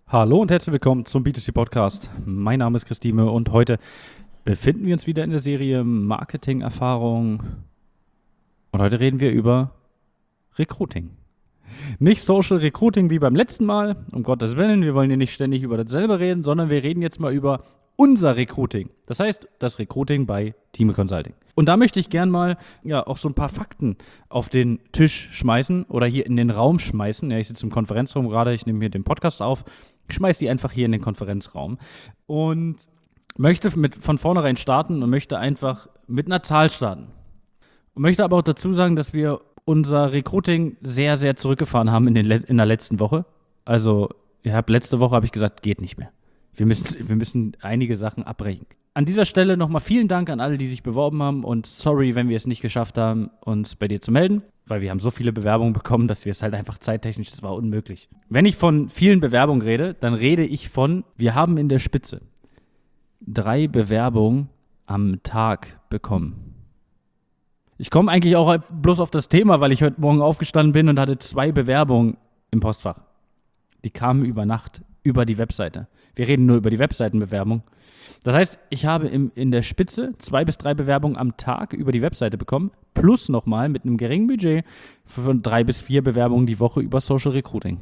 Hallo und herzlich willkommen zum B2C Podcast. Mein Name ist Christine und heute befinden wir uns wieder in der Serie Marketing-Erfahrung und heute reden wir über Recruiting. Nicht Social Recruiting wie beim letzten Mal, um Gottes Willen, wir wollen hier nicht ständig über dasselbe reden, sondern wir reden jetzt mal über unser Recruiting. Das heißt, das Recruiting bei Thieme Consulting. Und da möchte ich gern mal auch so ein paar Fakten auf den Tisch schmeißen oder hier in den Raum schmeißen. Ja, ich sitze im Konferenzraum gerade, ich nehme hier den Podcast auf, schmeiß die einfach hier in den Konferenzraum und möchte von vornherein starten und möchte einfach mit einer Zahl starten. Und möchte aber auch dazu sagen, dass wir unser Recruiting sehr, sehr zurückgefahren haben in der letzten Woche. Also letzte Woche habe ich gesagt, geht nicht mehr. Wir müssen einige Sachen abbrechen. An dieser Stelle nochmal vielen Dank an alle, die sich beworben haben und sorry, wenn wir es nicht geschafft haben, uns bei dir zu melden, weil wir haben so viele Bewerbungen bekommen, dass wir es halt einfach zeittechnisch, das war unmöglich. Wenn ich von vielen Bewerbungen rede, dann rede ich von, wir haben in der Spitze 3 Bewerbungen am Tag bekommen. Ich komme eigentlich auch bloß auf das Thema, weil ich heute Morgen aufgestanden bin und hatte 2 Bewerbungen im Postfach. Die kamen über Nacht über die Webseite. Wir reden nur über die Webseitenbewerbung. Das heißt, ich habe in der Spitze 2 bis 3 Bewerbungen am Tag über die Webseite bekommen, plus nochmal mit einem geringen Budget von 3 bis 4 Bewerbungen die Woche über Social Recruiting.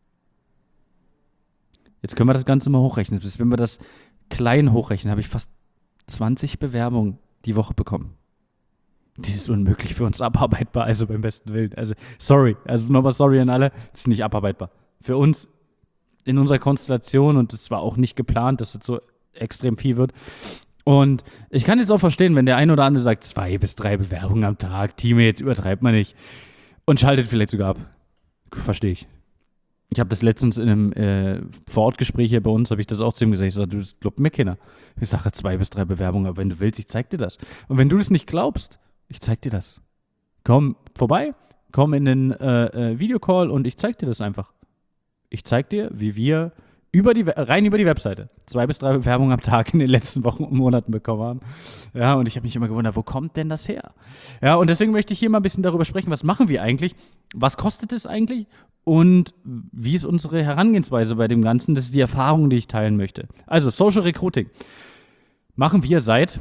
Jetzt können wir das Ganze mal hochrechnen. Wenn wir das klein hochrechnen, habe ich fast 20 Bewerbungen die Woche bekommen. Das ist unmöglich für uns abarbeitbar, also beim besten Willen. Also nochmal sorry an alle, das ist nicht abarbeitbar. Für uns in unserer Konstellation, und es war auch nicht geplant, dass es so extrem viel wird. Und ich kann jetzt auch verstehen, wenn der ein oder andere sagt, 2 bis 3 Bewerbungen am Tag, Thieme, jetzt übertreibt man nicht. Und schaltet vielleicht sogar ab. Verstehe ich. Ich habe das letztens in einem Vorortgespräch hier bei uns, habe ich das auch zu ihm gesagt. Ich sage, du glaubst mir keiner. Ich sage 2 bis 3 Bewerbungen, aber wenn du willst, ich zeig dir das. Und wenn du das nicht glaubst, ich zeig dir das. Komm vorbei, komm in den Videocall und ich zeig dir das einfach. Ich zeig dir, wie wir rein über die Webseite 2 bis 3 Bewerbungen am Tag in den letzten Wochen und Monaten bekommen haben. Ja, und ich habe mich immer gewundert, wo kommt denn das her? Ja, und deswegen möchte ich hier mal ein bisschen darüber sprechen, was machen wir eigentlich? Was kostet es eigentlich? Und wie ist unsere Herangehensweise bei dem Ganzen? Das ist die Erfahrung, die ich teilen möchte. Also, Social Recruiting machen wir seit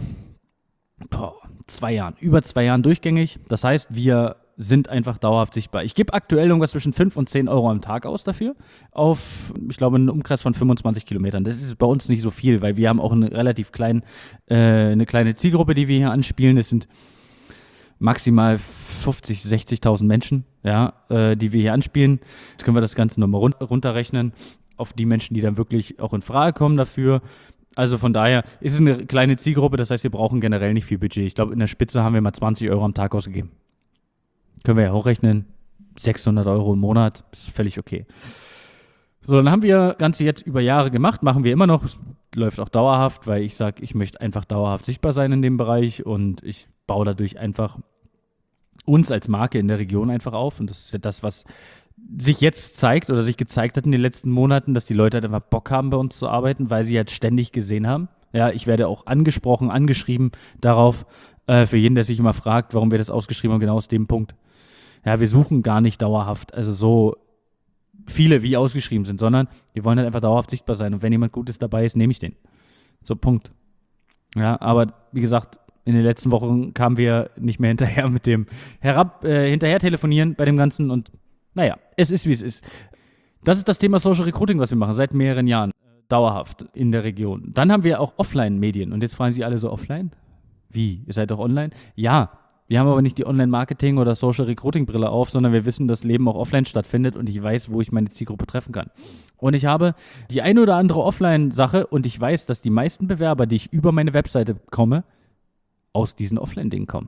2 Jahren, über 2 Jahren durchgängig. Das heißt, wir sind einfach dauerhaft sichtbar. Ich gebe aktuell irgendwas zwischen 5 und 10 Euro am Tag aus dafür, auf, ich glaube, einen Umkreis von 25 Kilometern. Das ist bei uns nicht so viel, weil wir haben auch eine kleine Zielgruppe, die wir hier anspielen. Es sind maximal 50.000, 60.000 Menschen, die wir hier anspielen. Jetzt können wir das Ganze nochmal runterrechnen auf die Menschen, die dann wirklich auch in Frage kommen dafür. Also von daher ist es eine kleine Zielgruppe, das heißt, wir brauchen generell nicht viel Budget. Ich glaube, in der Spitze haben wir mal 20 Euro am Tag ausgegeben. Können wir ja hochrechnen, 600 Euro im Monat, ist völlig okay. So, dann haben wir das Ganze jetzt über Jahre gemacht, machen wir immer noch, es läuft auch dauerhaft, weil ich sage, ich möchte einfach dauerhaft sichtbar sein in dem Bereich und ich baue dadurch einfach uns als Marke in der Region einfach auf und das ist ja das, was sich jetzt zeigt oder sich gezeigt hat in den letzten Monaten, dass die Leute halt einfach Bock haben, bei uns zu arbeiten, weil sie halt ständig gesehen haben. Ja, ich werde auch angesprochen, angeschrieben darauf, für jeden, der sich immer fragt, warum wir das ausgeschrieben haben, genau aus dem Punkt. Ja, wir suchen gar nicht dauerhaft, also so viele wie ausgeschrieben sind, sondern wir wollen halt einfach dauerhaft sichtbar sein. Und wenn jemand Gutes dabei ist, nehme ich den. So, Punkt. Ja, aber wie gesagt, in den letzten Wochen kamen wir nicht mehr hinterher mit dem hinterher telefonieren bei dem Ganzen und naja, es ist, wie es ist. Das ist das Thema Social Recruiting, was wir machen, seit mehreren Jahren, dauerhaft in der Region. Dann haben wir auch Offline-Medien und jetzt fragen Sie alle so, offline? Wie? Ihr seid doch online? Ja, wir haben aber nicht die Online-Marketing- oder Social-Recruiting-Brille auf, sondern wir wissen, dass Leben auch offline stattfindet und ich weiß, wo ich meine Zielgruppe treffen kann. Und ich habe die eine oder andere Offline-Sache und ich weiß, dass die meisten Bewerber, die ich über meine Webseite bekomme, aus diesen Offline-Dingen kommen.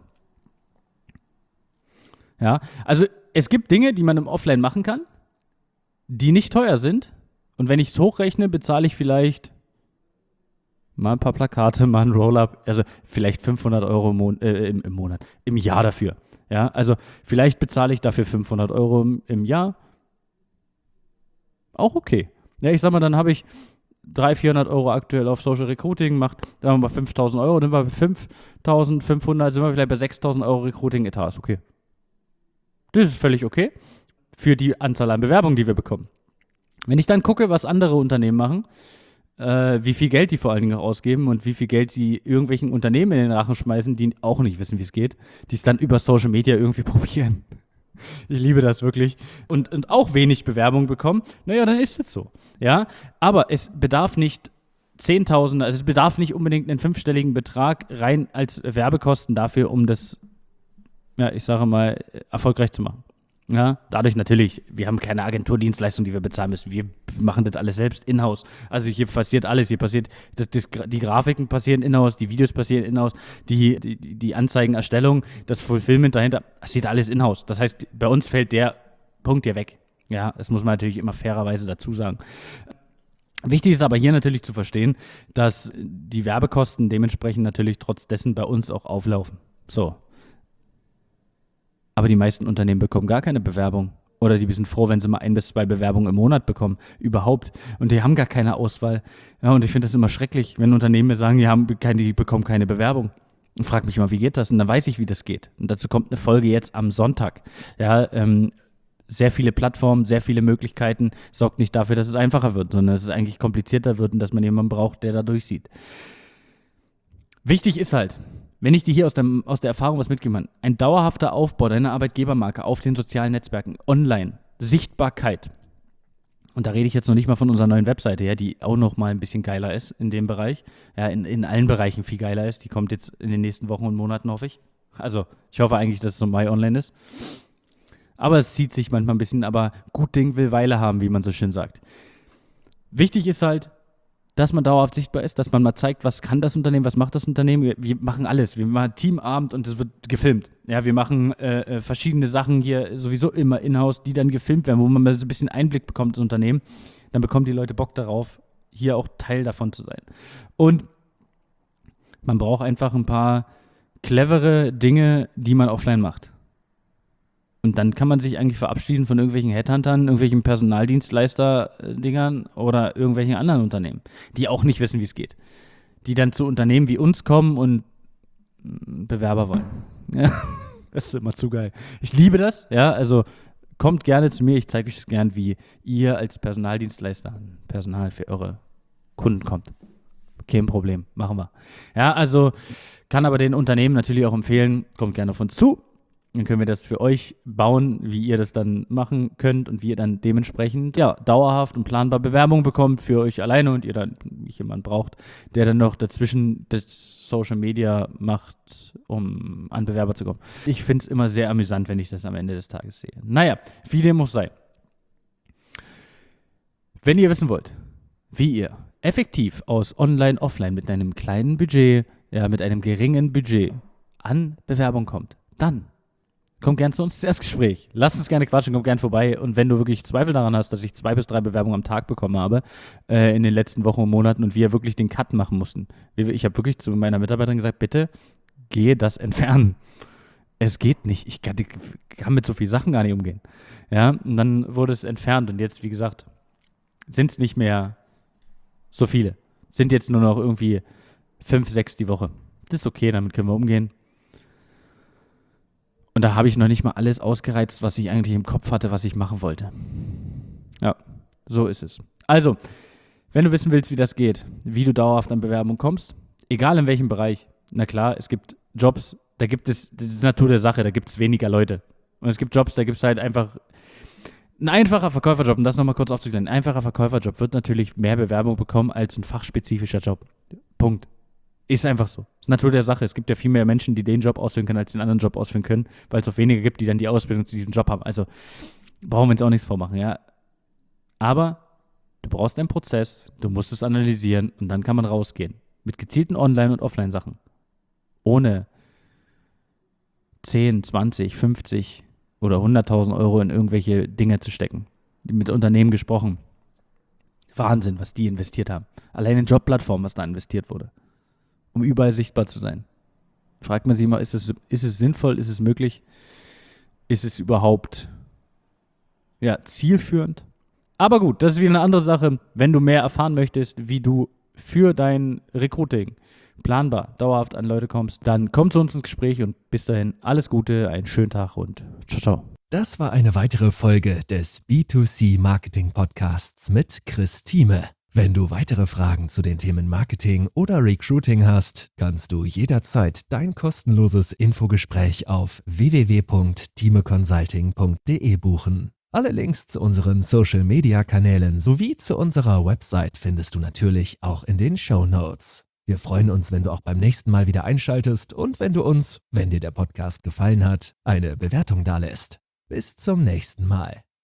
Ja, also es gibt Dinge, die man im Offline machen kann, die nicht teuer sind und wenn ich es hochrechne, bezahle ich vielleicht mal ein paar Plakate, mal ein Roll-Up, also vielleicht 500 Euro im Monat, im Jahr dafür. Ja, also vielleicht bezahle ich dafür 500 Euro im Jahr. Auch okay. Ja, ich sag mal, dann habe ich 300-400 Euro aktuell auf Social Recruiting, macht, sagen wir mal 5.000 Euro, dann sind wir bei 5.500, sind wir vielleicht bei 6.000 Euro Recruiting-Etat, ist okay. Das ist völlig okay für die Anzahl an Bewerbungen, die wir bekommen. Wenn ich dann gucke, was andere Unternehmen machen, wie viel Geld die vor allen Dingen auch ausgeben und wie viel Geld sie irgendwelchen Unternehmen in den Rachen schmeißen, die auch nicht wissen, wie es geht, die es dann über Social Media irgendwie probieren. Ich liebe das wirklich. Und auch wenig Bewerbung bekommen, naja, dann ist es so. Ja, aber es bedarf nicht Zehntausende, also es bedarf nicht unbedingt einen fünfstelligen Betrag rein als Werbekosten dafür, um das, ja, ich sage mal, erfolgreich zu machen. Ja, dadurch natürlich, wir haben keine Agenturdienstleistung, die wir bezahlen müssen. Wir machen das alles selbst in-house. Also hier passiert alles. Hier passiert, die Grafiken passieren in-house, die Videos passieren in-house, die Anzeigenerstellung, das Fulfillment dahinter, passiert alles in-house. Das heißt, bei uns fällt der Punkt hier weg. Ja, das muss man natürlich immer fairerweise dazu sagen. Wichtig ist aber hier natürlich zu verstehen, dass die Werbekosten dementsprechend natürlich trotz dessen bei uns auch auflaufen. So. Aber die meisten Unternehmen bekommen gar keine Bewerbung. Oder die sind froh, wenn sie mal 1 bis 2 Bewerbungen im Monat bekommen. Überhaupt. Und die haben gar keine Auswahl. Ja, und ich finde das immer schrecklich, wenn Unternehmen mir sagen, die bekommen keine Bewerbung. Und frage mich immer, wie geht das? Und dann weiß ich, wie das geht. Und dazu kommt eine Folge jetzt am Sonntag. Ja, sehr viele Plattformen, sehr viele Möglichkeiten, sorgt nicht dafür, dass es einfacher wird, sondern dass es eigentlich komplizierter wird und dass man jemanden braucht, der da durchsieht. Wichtig ist halt, wenn ich dir hier aus der Erfahrung was mitgeben kann, ein dauerhafter Aufbau deiner Arbeitgebermarke auf den sozialen Netzwerken, online, Sichtbarkeit. Und da rede ich jetzt noch nicht mal von unserer neuen Webseite, ja, die auch noch mal ein bisschen geiler ist in dem Bereich. Ja, in allen Bereichen viel geiler ist. Die kommt jetzt in den nächsten Wochen und Monaten, hoffe ich. Also, ich hoffe eigentlich, dass es im Mai online ist. Aber es zieht sich manchmal ein bisschen, aber gut Ding will Weile haben, wie man so schön sagt. Wichtig ist halt, dass man dauerhaft sichtbar ist, dass man mal zeigt, was kann das Unternehmen, was macht das Unternehmen. Wir machen alles. Wir machen Teamabend und es wird gefilmt. Ja, wir machen verschiedene Sachen hier sowieso immer in-house, die dann gefilmt werden, wo man mal so ein bisschen Einblick bekommt ins Unternehmen. Dann bekommen die Leute Bock darauf, hier auch Teil davon zu sein. Und man braucht einfach ein paar clevere Dinge, die man offline macht. Und dann kann man sich eigentlich verabschieden von irgendwelchen Headhuntern, irgendwelchen Personaldienstleister-Dingern oder irgendwelchen anderen Unternehmen, die auch nicht wissen, wie es geht. Die dann zu Unternehmen wie uns kommen und Bewerber wollen. Ja, das ist immer zu geil. Ich liebe das, ja, also kommt gerne zu mir, ich zeige euch das gern, wie ihr als Personaldienstleister an Personal für eure Kunden kommt. Kein Problem, machen wir. Ja, also kann aber den Unternehmen natürlich auch empfehlen, kommt gerne auf uns zu. Dann können wir das für euch bauen, wie ihr das dann machen könnt und wie ihr dann dementsprechend dauerhaft und planbar Bewerbung bekommt für euch alleine und ihr dann jemanden braucht, der dann noch dazwischen das Social Media macht, um an Bewerber zu kommen. Ich finde es immer sehr amüsant, wenn ich das am Ende des Tages sehe. Naja, wie dem muss sein. Wenn ihr wissen wollt, wie ihr effektiv aus Online, Offline mit einem kleinen Budget, mit einem geringen Budget an Bewerbung kommt, dann kommt gern zu uns ins Erstgespräch. Lass uns gerne quatschen, komm gern vorbei. Und wenn du wirklich Zweifel daran hast, dass ich 2 bis 3 Bewerbungen am Tag bekommen habe in den letzten Wochen und Monaten und wir wirklich den Cut machen mussten. Ich habe wirklich zu meiner Mitarbeiterin gesagt, bitte gehe das entfernen. Es geht nicht. Ich kann mit so vielen Sachen gar nicht umgehen. Ja, und dann wurde es entfernt und jetzt, wie gesagt, sind es nicht mehr so viele. Sind jetzt nur noch irgendwie 5, 6 die Woche. Das ist okay, damit können wir umgehen. Und da habe ich noch nicht mal alles ausgereizt, was ich eigentlich im Kopf hatte, was ich machen wollte. Ja, so ist es. Also, wenn du wissen willst, wie das geht, wie du dauerhaft an Bewerbung kommst, egal in welchem Bereich, na klar, es gibt Jobs, da gibt es, das ist Natur der Sache, da gibt es weniger Leute. Und es gibt Jobs, da gibt es halt einfach ein einfacher Verkäuferjob, um das nochmal kurz aufzuklären. Ein einfacher Verkäuferjob wird natürlich mehr Bewerbung bekommen als ein fachspezifischer Job. Punkt. Ist einfach so. Ist Natur der Sache. Es gibt ja viel mehr Menschen, die den Job ausführen können, als den anderen Job ausführen können, weil es auch weniger gibt, die dann die Ausbildung zu diesem Job haben. Also brauchen wir uns auch nichts vormachen, ja. Aber du brauchst einen Prozess, du musst es analysieren und dann kann man rausgehen. Mit gezielten Online- und Offline-Sachen. Ohne 10, 20, 50 oder 100.000 Euro in irgendwelche Dinge zu stecken. Mit Unternehmen gesprochen. Wahnsinn, was die investiert haben. Allein in Jobplattformen, was da investiert wurde. Um überall sichtbar zu sein. Fragt man sich mal, ist es sinnvoll, ist es möglich, ist es überhaupt zielführend? Aber gut, das ist wieder eine andere Sache. Wenn du mehr erfahren möchtest, wie du für dein Recruiting planbar, dauerhaft an Leute kommst, dann komm zu uns ins Gespräch und bis dahin alles Gute, einen schönen Tag und ciao, ciao. Das war eine weitere Folge des B2C Marketing Podcasts mit Chris Thieme. Wenn du weitere Fragen zu den Themen Marketing oder Recruiting hast, kannst du jederzeit dein kostenloses Infogespräch auf www.thimeconsulting.de buchen. Alle Links zu unseren Social-Media-Kanälen sowie zu unserer Website findest du natürlich auch in den Shownotes. Wir freuen uns, wenn du auch beim nächsten Mal wieder einschaltest und wenn du uns, wenn dir der Podcast gefallen hat, eine Bewertung dalässt. Bis zum nächsten Mal.